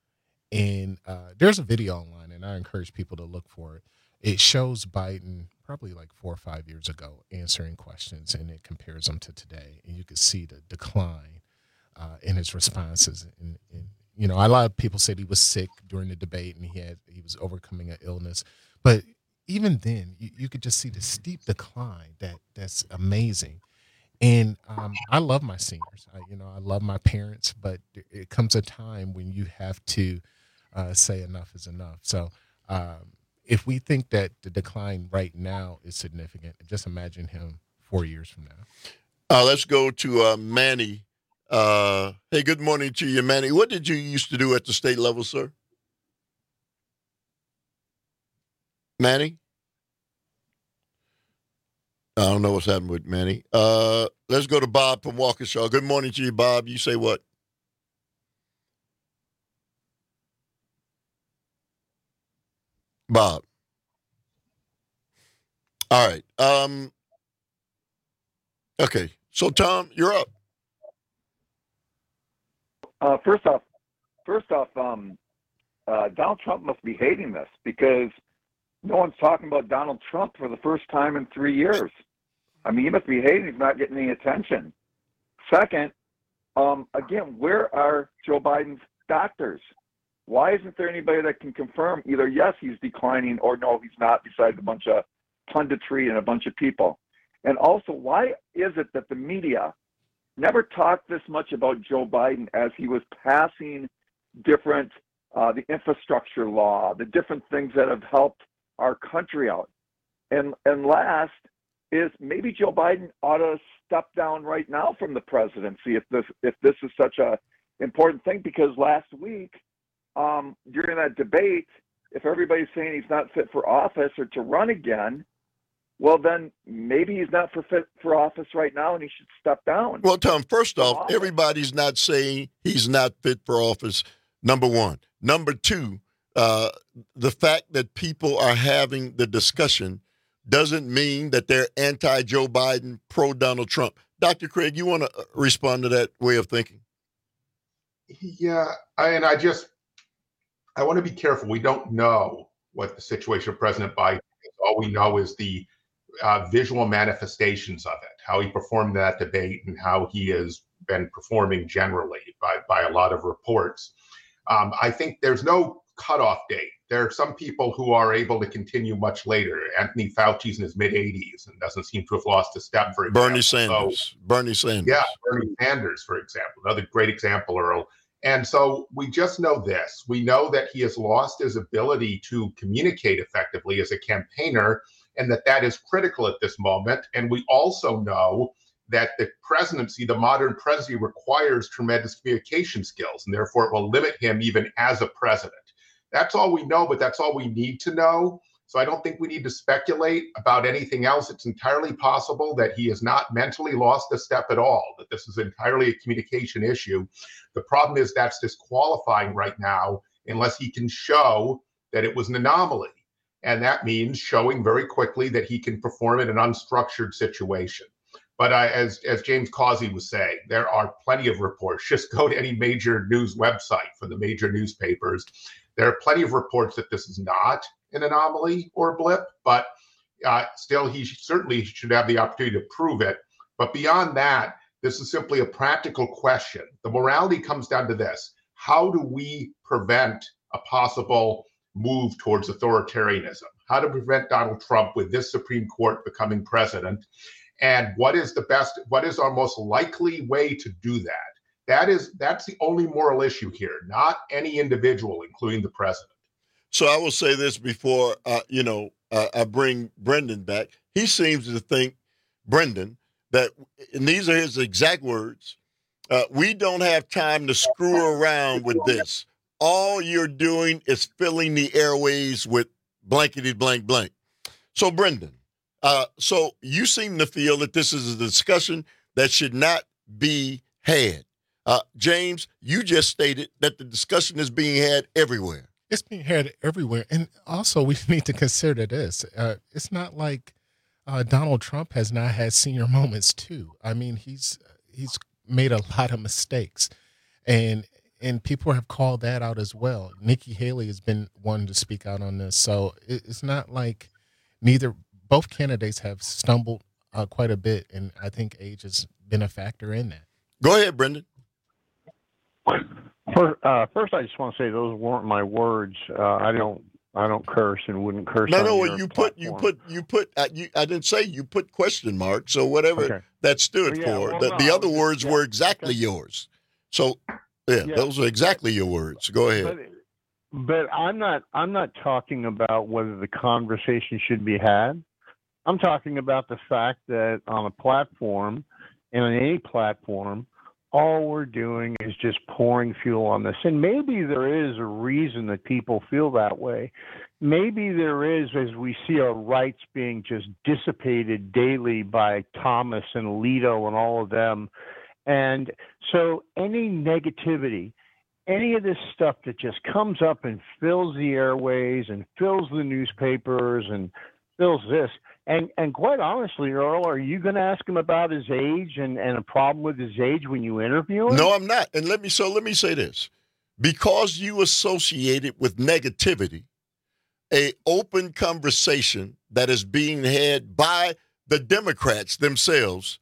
And uh, there's a video online, and I encourage people to look for it. It shows Biden probably like four or five years ago answering questions, and it compares them to today. And you can see the decline uh, in his responses. And, and you know, a lot of people said he was sick during the debate, and he had he was overcoming an illness, but even then, you, you could just see the steep decline. That that's amazing. And um, I love my seniors. I, you know, I love my parents, but it comes a time when you have to uh, say enough is enough. So um, if we think that the decline right now is significant, just imagine him four years from now. Uh, let's go to uh, Manny. Uh, hey, good morning to you, Manny. What did you used to do at the state level, sir? Manny? I don't know what's happening with Manny. Uh, let's go to Bob from Waukesha. Good morning to you, Bob. You say what? Bob. All right. Um, okay. So, Tom, you're up. Uh, first off, first off, um, uh, Donald Trump must be hating this because no one's talking about Donald Trump for the first time in three years. I mean, he must be hating he's not getting any attention. Second, um, again, where are Joe Biden's doctors? Why isn't there anybody that can confirm either, yes, he's declining, or no, he's not, besides a bunch of punditry and a bunch of people? And also, why is it that the media never talked this much about Joe Biden as he was passing different, uh, the infrastructure law, the different things that have helped our country out? And and last is maybe Joe Biden ought to step down right now from the presidency if this if this is such a important thing, because last week um, during that debate, if everybody's saying he's not fit for office or to run again, well, then maybe he's not for fit for office right now and he should step down. Well, Tom, first off, everybody's not saying he's not fit for office, number one. Number two, uh, the fact that people are having the discussion doesn't mean that they're anti-Joe Biden, pro-Donald Trump. Doctor Craig, you want to respond to that way of thinking? Yeah, and I just, I want to be careful. We don't know what the situation of President Biden is. All we know is the uh, visual manifestations of it, how he performed that debate and how he has been performing generally by, by a lot of reports. Um, I think there's no cutoff date. There are some people who are able to continue much later. Anthony Fauci's in his mid-eighties and doesn't seem to have lost a step, for example. Bernie Sanders. So, Bernie Sanders. Yeah, Bernie Sanders, for example. Another great example, Earl. And so we just know this. We know that he has lost his ability to communicate effectively as a campaigner, and that that is critical at this moment. And we also know that the presidency, the modern presidency, requires tremendous communication skills, and therefore it will limit him even as a president. That's all we know, but that's all we need to know. So I don't think we need to speculate about anything else. It's entirely possible that he has not mentally lost a step at all, that this is entirely a communication issue. The problem is that's disqualifying right now unless he can show that it was an anomaly. And that means showing very quickly that he can perform in an unstructured situation. But I, as, as James Causey was saying, there are plenty of reports. Just go to any major news website for the major newspapers. There are plenty of reports that this is not an anomaly or a blip, but uh, still he certainly should have the opportunity to prove it. But beyond that, this is simply a practical question. The morality comes down to this. How do we prevent a possible move towards authoritarianism? How to prevent Donald Trump with this Supreme Court becoming president? And what is the best, what is our most likely way to do that? That is, that's the only moral issue here, not any individual, including the president. So I will say this before, uh, you know, uh, I bring Brendan back. He seems to think, Brendan, that, and these are his exact words, uh, we don't have time to screw around with this. All you're doing is filling the airways with blankety blank blank. So, Brendan, uh, so you seem to feel that this is a discussion that should not be had. Uh, James, you just stated that the discussion is being had everywhere. It's being had everywhere. And also, we need to consider this. Uh, it's not like uh, Donald Trump has not had senior moments, too. I mean, he's he's made a lot of mistakes. And and people have called that out as well. Nikki Haley has been one to speak out on this. So it, it's not like neither both candidates have stumbled uh, quite a bit. And I think age has been a factor in that. Go ahead, Brendan. First, uh, first, I just want to say those weren't my words. Uh, I don't, I don't curse and wouldn't curse. No, on no. your You put, you put, you put. Uh, you, I didn't say you put question mark. So whatever Okay. that stood Yeah, for, well, the, no, the I other was- words yeah, were exactly yours. So yeah, Yeah. those are exactly your words. Go ahead. But, but I'm not, I'm not talking about whether the conversation should be had. I'm talking about the fact that on a platform, and on any platform, all we're doing is just pouring fuel on this. And maybe there is a reason that people feel that way. Maybe there is, as we see our rights being just dissipated daily by Thomas and Alito and all of them. And so any negativity, any of this stuff that just comes up and fills the airways and fills the newspapers and fills this. And and quite honestly, Earl, are you going to ask him about his age and, and a problem with his age when you interview him? No, I'm not. And let me so let me say this. Because you associate it with negativity, a open conversation that is being had by the Democrats themselves,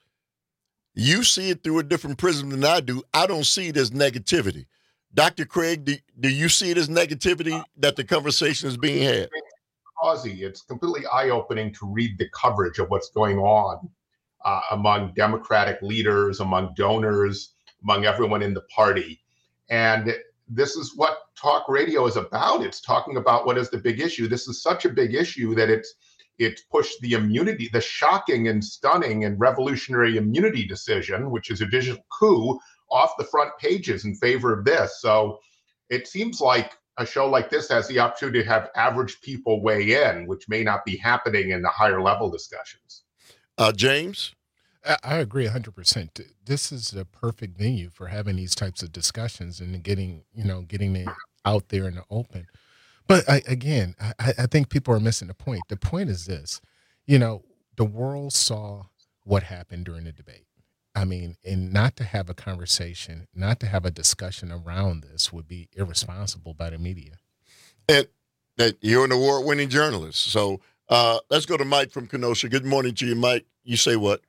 you see it through a different prism than I do. I don't see it as negativity. Doctor Craig, do, do you see it as negativity that the conversation is being had? Causey, it's completely eye-opening to read the coverage of what's going on uh, among Democratic leaders, among donors, among everyone in the party. And this is what talk radio is about. It's talking about what is the big issue. This is such a big issue that it's it's pushed the immunity, the shocking and stunning and revolutionary immunity decision, which is a digital coup, off the front pages in favor of this. So it seems like a show like this has the opportunity to have average people weigh in, which may not be happening in the higher level discussions. Uh, James? I, I agree one hundred percent. This is the perfect venue for having these types of discussions and getting, you know, getting it out there in the open. But I, again, I, I think people are missing the point. The point is this, you know, the world saw what happened during the debate. I mean, and not to have a conversation, not to have a discussion around this would be irresponsible by the media. And that you're an award-winning journalist. So uh, let's go to Mike from Kenosha. Good morning to you, Mike. You say what?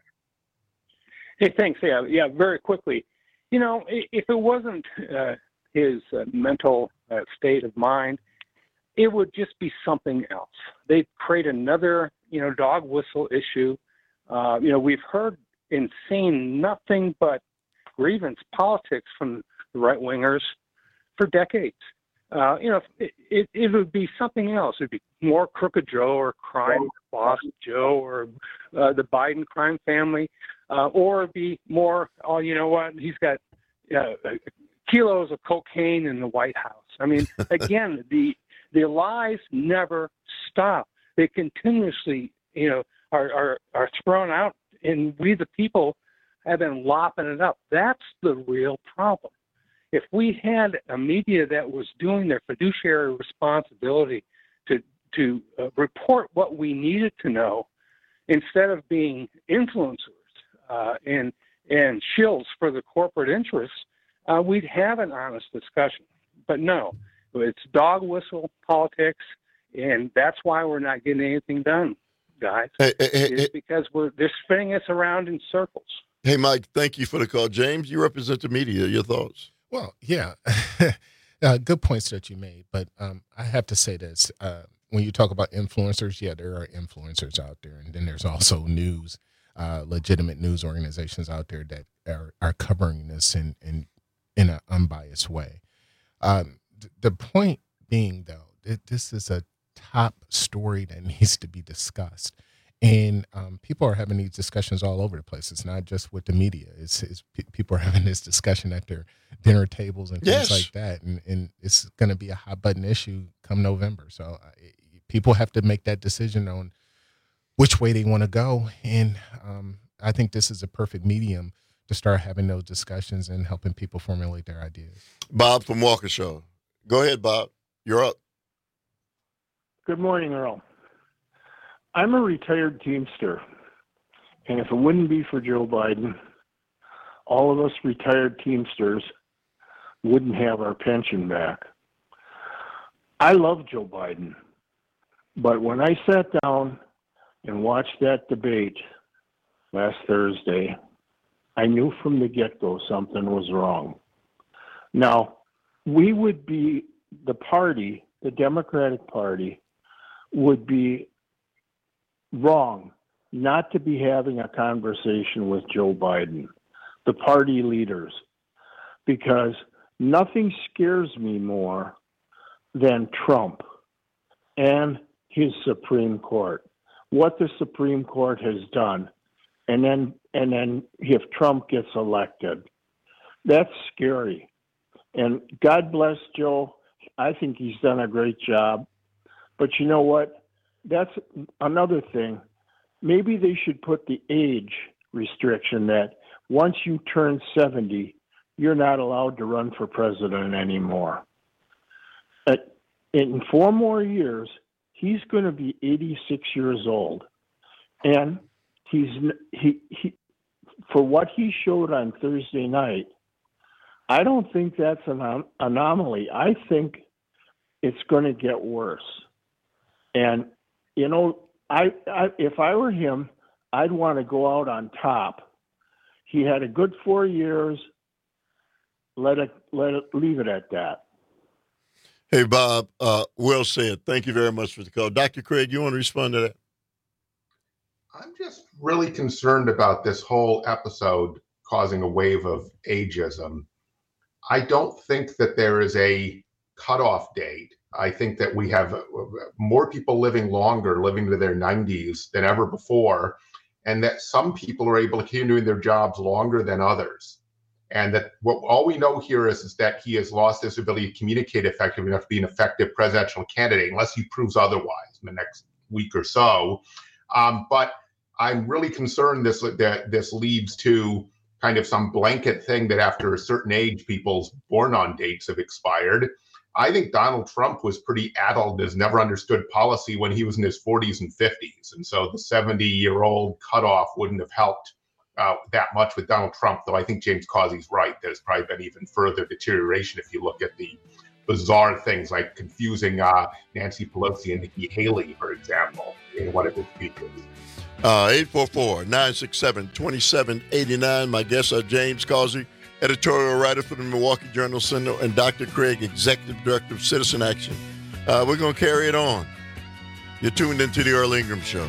Hey, thanks. Yeah, yeah. Very quickly, you know, if it wasn't uh, his uh, mental uh, state of mind, it would just be something else. They'd create another, you know, dog whistle issue. Uh, you know, we've heard insane, nothing but grievance politics from the right wingers for decades. Uh, you know, it, it, it would be something else. It'd be more Crooked Joe or Crime Boss Joe or uh, the Biden crime family, uh, or it'd be more, oh, you know what, he's got uh, kilos of cocaine in the White House. I mean, again, the the lies never stop. They continuously, you know, are are, are thrown out. And we, the people, have been lopping it up. That's the real problem. If we had a media that was doing their fiduciary responsibility to uh, report what we needed to know instead of being influencers uh, and and shills for the corporate interests, uh, we'd have an honest discussion. But no, it's dog whistle politics, and that's why we're not getting anything done, guys. Hey, hey, hey, it's because we're they're spinning us around in circles. Hey, Mike, thank you for the call. James, you represent the media. Your thoughts? Well, yeah, uh, good points that you made. But um, I have to say this. Uh, when you talk about influencers, yeah, there are influencers out there. And then there's also news, uh, legitimate news organizations out there that are, are covering this in, in, in an unbiased way. Um, th- the point being, though, that this is a top story that needs to be discussed. And um, people are having these discussions all over the place. It's not just with the media. It's, it's pe- people are having this discussion at their dinner tables and things Yes. like that. And, and it's going to be a hot button issue come November. So uh, it, people have to make that decision on which way they want to go. And um, I think this is a perfect medium to start having those discussions and helping people formulate their ideas. Bob from Waukesha. Go ahead, Bob. You're up. Good morning, Earl. I'm a retired Teamster, and if it wouldn't be for Joe Biden, all of us retired Teamsters wouldn't have our pension back. I love Joe Biden, but when I sat down and watched that debate last Thursday, I knew from the get-go something was wrong. Now, we would be, the party, the Democratic Party, would be wrong not to be having a conversation with Joe Biden, the party leaders, because nothing scares me more than Trump and his Supreme Court, what the Supreme Court has done, and then and then if Trump gets elected. That's scary. And God bless Joe. I think he's done a great job. But you know what? That's another thing. Maybe they should put the age restriction that once you turn seventy, you're not allowed to run for president anymore. At, in four more years, he's going to be eighty-six years old. And he's he, he for what he showed on Thursday night, I don't think that's an anom- anomaly. I think it's going to get worse. And you know, I, I if I were him, I'd want to go out on top. He had a good four years. Let it let it leave it at that. Hey, Bob, uh, well said. Thank you very much for the call. Doctor Craig, you want to respond to that? I'm just really concerned about this whole episode causing a wave of ageism. I don't think that there is a cutoff date. I think that we have more people living longer, living to their nineties than ever before, and that some people are able to continue doing their jobs longer than others. And that what all we know here is, is that he has lost his ability to communicate effectively enough to be an effective presidential candidate, unless he proves otherwise in the next week or so. Um, but I'm really concerned this that this leads to kind of some blanket thing that after a certain age, people's born-on dates have expired. I think Donald Trump was pretty addled, has never understood policy when he was in his forties and fifties. And so the seventy-year-old cutoff wouldn't have helped uh, that much with Donald Trump, though I think James Causey's right. There's probably been even further deterioration if you look at the bizarre things like confusing uh, Nancy Pelosi and Nikki Haley, for example, in one of his speeches. Uh, eight four four, nine six seven, two seven eight nine. My guests are James Causey, editorial writer for the Milwaukee Journal-Sentinel, and Doctor Craig, executive director of Citizen Action. Uh, we're going to carry it on. You're tuned into the Earl Ingram Show.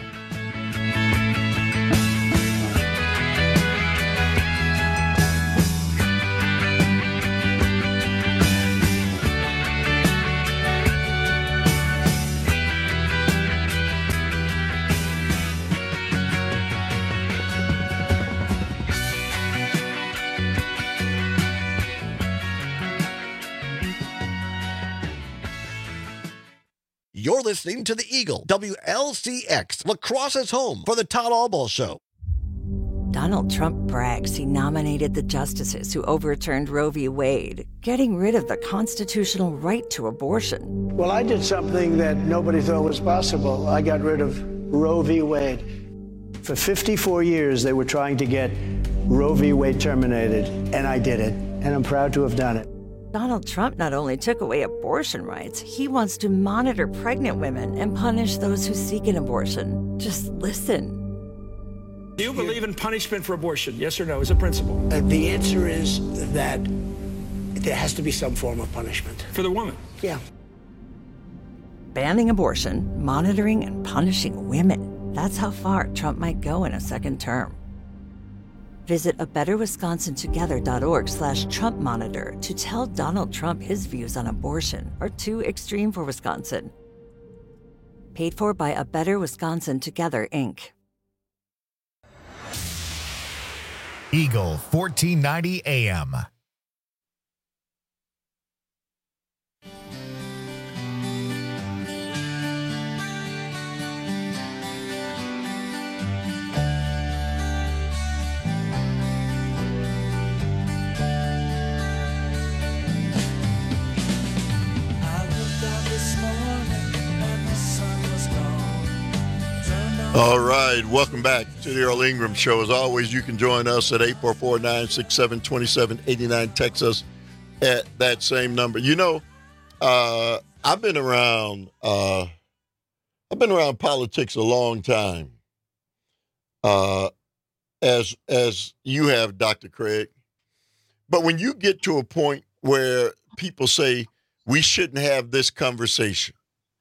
You're listening to The Eagle, W L C X, La Crosse's home for the Todd Albaugh Show. Donald Trump brags he nominated the justices who overturned Roe v. Wade, getting rid of the constitutional right to abortion. Well, I did something that nobody thought was possible. I got rid of Roe v. Wade. For fifty-four years, they were trying to get Roe v. Wade terminated, and I did it, and I'm proud to have done it. Donald Trump not only took away abortion rights, he wants to monitor pregnant women and punish those who seek an abortion. Just listen. Do you believe in punishment for abortion? Yes or no, as a principle? Uh, the answer is that there has to be some form of punishment. For the woman? Yeah. Banning abortion, monitoring and punishing women. That's how far Trump might go in a second term. Visit a better wisconsin together dot org slash Trump monitor to tell Donald Trump his views on abortion are too extreme for Wisconsin. Paid for by A Better Wisconsin Together, Incorporated. Eagle fourteen ninety A M. All right, welcome back to the Earl Ingram Show. As always, you can join us at eight four four, nine six seven, two seven eight nine. Text us at that same number. You know, uh, I've been around. Uh, I've been around politics a long time, uh, as as you have, Doctor Craig. But when you get to a point where people say we shouldn't have this conversation,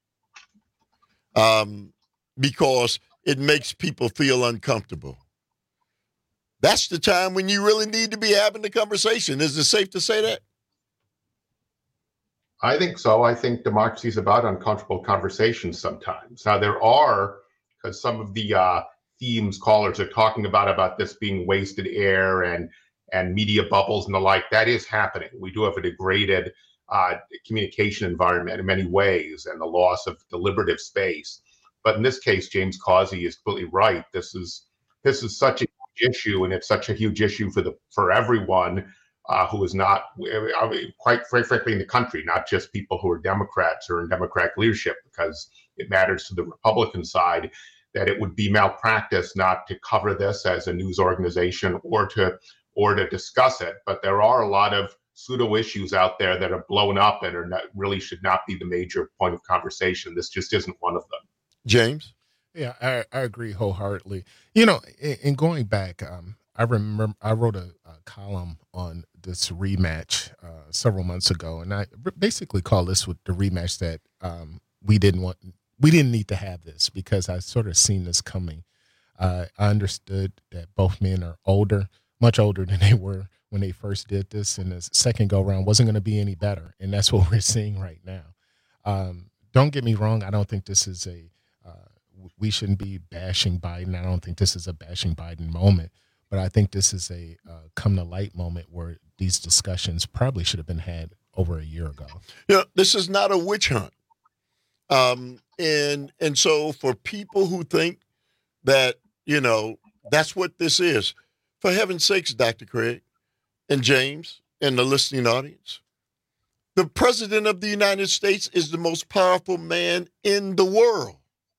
um, because it makes people feel uncomfortable, that's the time when you really need to be having the conversation. Is it safe to say that? I think so. I think democracy is about uncomfortable conversations sometimes. Now, there are, because some of the uh, themes callers are talking about, about this being wasted air and, and media bubbles and the like. That is happening. We do have a degraded uh, communication environment in many ways and the loss of deliberative space. But in this case, James Causey is completely right. This is this is such a huge issue, and it's such a huge issue for the for everyone uh, who is not, I mean, quite frankly, in the country, not just people who are Democrats or in Democratic leadership, because it matters to the Republican side that it would be malpractice not to cover this as a news organization or to or to discuss it. But there are a lot of pseudo issues out there that are blown up and are not, really should not be the major point of conversation. This just isn't one of them. James? Yeah, I, I agree wholeheartedly. You know, in, in going back, um, I remember I wrote a, a column on this rematch uh, several months ago, and I basically call this with the rematch that um, we didn't want, we didn't need to have this because I sort of seen this coming. Uh, I understood that both men are older, much older than they were when they first did this, and the second go round wasn't going to be any better, and that's what we're seeing right now. Um, don't get me wrong; I don't think this is a we shouldn't be bashing Biden. I don't think this is a bashing Biden moment, but I think this is a uh, come to light moment where these discussions probably should have been had over a year ago. You know, this is not a witch hunt. Um, and, and so for people who think that, you know, that's what this is, for heaven's sakes, Doctor Craig and James and the listening audience, the president of the United States is the most powerful man in the world.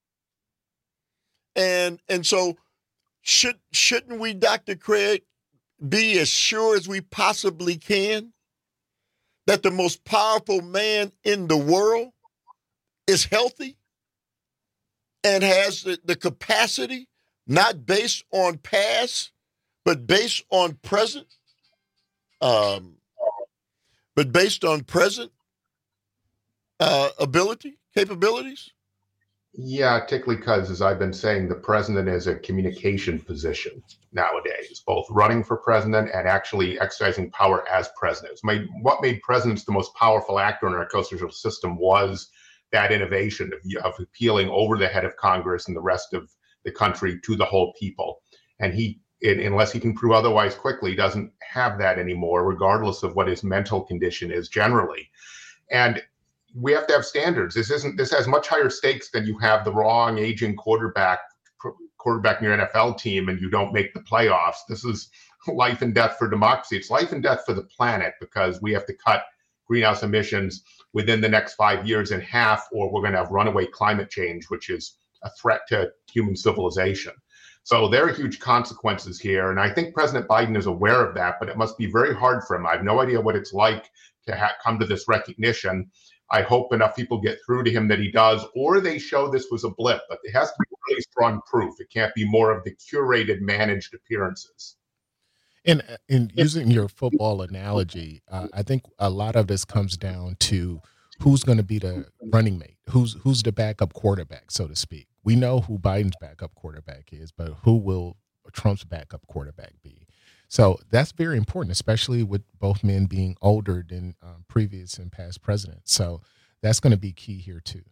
And and so should, shouldn't we, Doctor Craig, be as sure as we possibly can that the most powerful man in the world is healthy and has the, the capacity, not based on past, but based on present, um, but based on present uh, ability, capabilities? Yeah, particularly because, as I've been saying, the president is a communication position nowadays, both running for president and actually exercising power as president. Made, what made presidents the most powerful actor in our constitutional system was that innovation of, of appealing over the head of Congress and the rest of the country to the whole people. And he, it, unless he can prove otherwise quickly, doesn't have that anymore, regardless of what his mental condition is generally. And we have to have standards. This isn't. This has much higher stakes than you have the wrong aging quarterback quarterback in your N F L team and you don't make the playoffs. This is life and death for democracy. It's life and death for the planet, because we have to cut greenhouse emissions within the next five years in half, or we're going to have runaway climate change, which is a threat to human civilization. So there are huge consequences here. And I think President Biden is aware of that, but it must be very hard for him. I have no idea what it's like to ha- come to this recognition. I hope enough people get through to him that he does, or they show this was a blip, but it has to be really strong proof. It can't be more of the curated, managed appearances. And in using your football analogy, uh, I think a lot of this comes down to who's going to be the running mate, who's who's the backup quarterback, so to speak. We know who Biden's backup quarterback is, but who will Trump's backup quarterback be? So that's very important, especially with both men being older than um, previous and past presidents. So that's going to be key here too.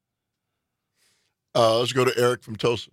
Uh, let's go to Eric from Tulsa.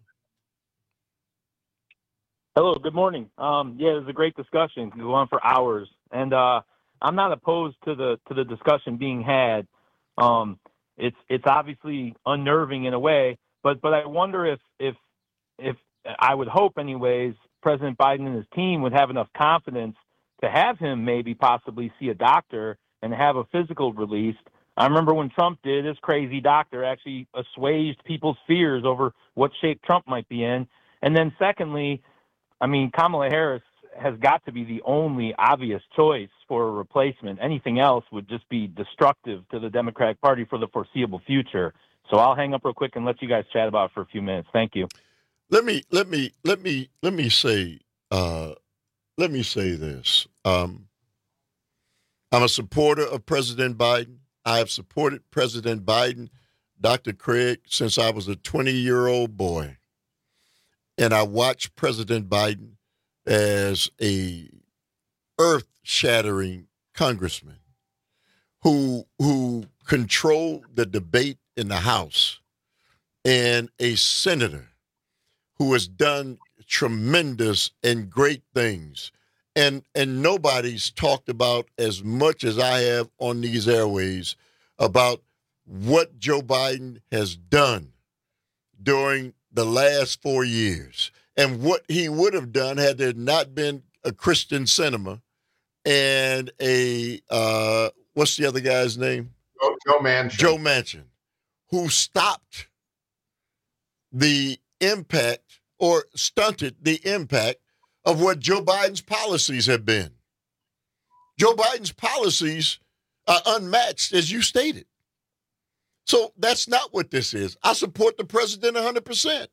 Hello, good morning. Um, yeah, it was a great discussion. It can go on for hours, and uh, I'm not opposed to the to the discussion being had. Um, it's it's obviously unnerving in a way, but but I wonder if if if I would hope, anyways, President Biden and his team would have enough confidence to have him maybe possibly see a doctor and have a physical released. I remember when Trump did, this crazy doctor actually assuaged people's fears over what shape Trump might be in. And then secondly, I mean, Kamala Harris has got to be the only obvious choice for a replacement. Anything else would just be destructive to the Democratic Party for the foreseeable future. So I'll hang up real quick and let you guys chat about it for a few minutes. Thank you. Let me let me let me let me say uh, let me say this. Um, I'm a supporter of President Biden. I have supported President Biden, Doctor Craig, since I was a twenty-year-old boy. And I watched President Biden as a earth-shattering congressman who who controlled the debate in the House, and a senator who has done tremendous and great things. And and nobody's talked about as much as I have on these airways about what Joe Biden has done during the last four years and what he would have done had there not been a Christian Sinema and a, uh, what's the other guy's name? Joe, Joe Manchin. Joe Manchin, who stopped the impact or stunted the impact of what Joe Biden's policies have been. Joe Biden's policies are unmatched, as you stated. So that's not what this is. I support the president one hundred percent.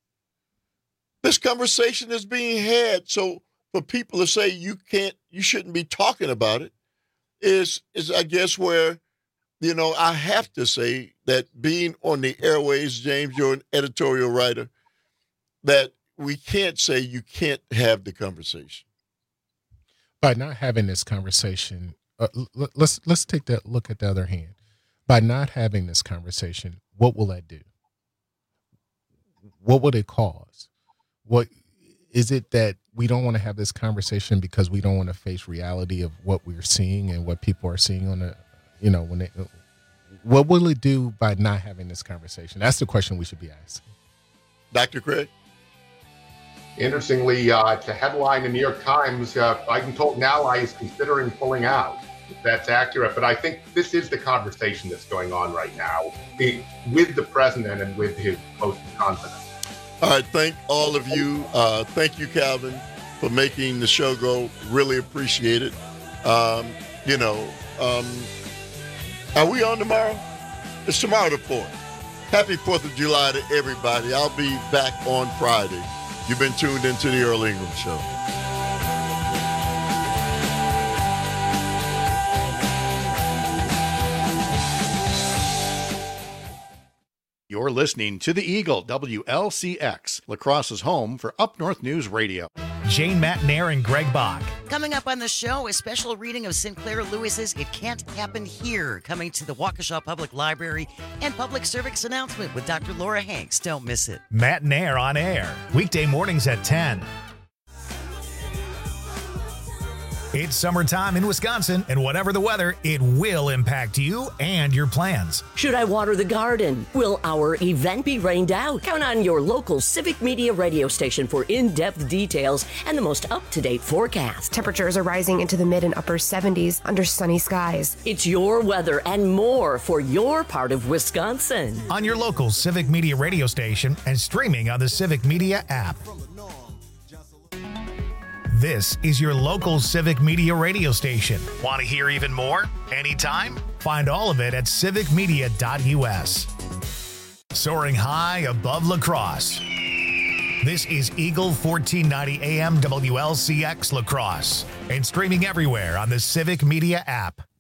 This conversation is being had. So for people to say you can't, you shouldn't be talking about it is, is I guess where, you know, I have to say that being on the airways, James, you're an editorial writer, that we can't say you can't have the conversation. By not having this conversation, uh, l- let's let's take that look at the other hand. By not having this conversation, what will that do? What will it cause? What is it that we don't want to have this conversation because we don't want to face reality of what we're seeing and what people are seeing on the, you know, when they, what will it do by not having this conversation? That's the question we should be asking. Doctor Craig? Interestingly, uh, the headline in the New York Times, uh, Biden told an ally he's considering pulling out. If that's accurate, but I think this is the conversation that's going on right now the, with the president and with his close confidence. All right, thank all of you. Uh, thank you, Calvin, for making the show go. Really appreciate it. Um, you know, um, are we on tomorrow? It's tomorrow the fourth. Happy fourth of July to everybody. I'll be back on Friday. You've been tuned into the Earl Ingram Show. You're listening to The Eagle, W L C X, La Crosse's home for Up North News Radio. Jane Matnair and Greg Bach. Coming up on the show, a special reading of Sinclair Lewis's It Can't Happen Here, coming to the Waukesha Public Library, and public service announcement with Doctor Laura Hanks. Don't miss it. Matnair on air, weekday mornings at ten. It's summertime in Wisconsin, and whatever the weather, it will impact you and your plans. Should I water the garden? Will our event be rained out? Count on your local Civic Media radio station for in-depth details and the most up-to-date forecast. Temperatures are rising into the mid and upper seventies under sunny skies. It's your weather and more for your part of Wisconsin. On your local Civic Media radio station and streaming on the Civic Media app. This is your local Civic Media radio station. Want to hear even more? Anytime? Find all of it at civic media dot u s. Soaring high above La Crosse. This is Eagle fourteen ninety A M W L C X La Crosse and streaming everywhere on the Civic Media app.